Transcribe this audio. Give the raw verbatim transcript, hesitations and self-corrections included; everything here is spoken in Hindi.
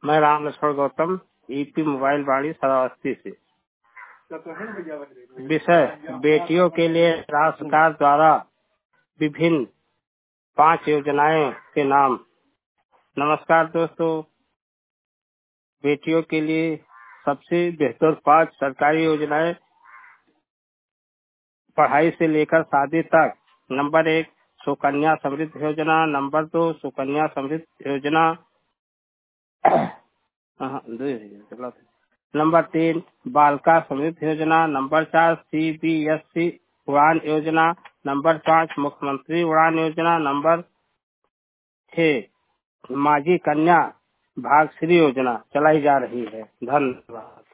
मैं राम लक्ष्मण गौतम, ईपी मोबाइल वाणी श्रावस्ती से। विषय बेटियों के लिए राज्य सरकार द्वारा विभिन्न पांच योजनाएं के नाम। नमस्कार दोस्तों, बेटियों के लिए सबसे बेहतर पांच सरकारी योजनाएं पढ़ाई से लेकर शादी तक। नंबर एक, सुकन्या समृद्धि योजना। नंबर दो, सुकन्या समृद्धि योजना। नंबर तीन, बालिका समृद्धि योजना। नंबर चार, सी बी एस ई उड़ान योजना। नंबर पाँच, मुख्यमंत्री उड़ान योजना। नंबर छह, माझी कन्या भाग्यश्री योजना चलाई जा रही है। धन्यवाद।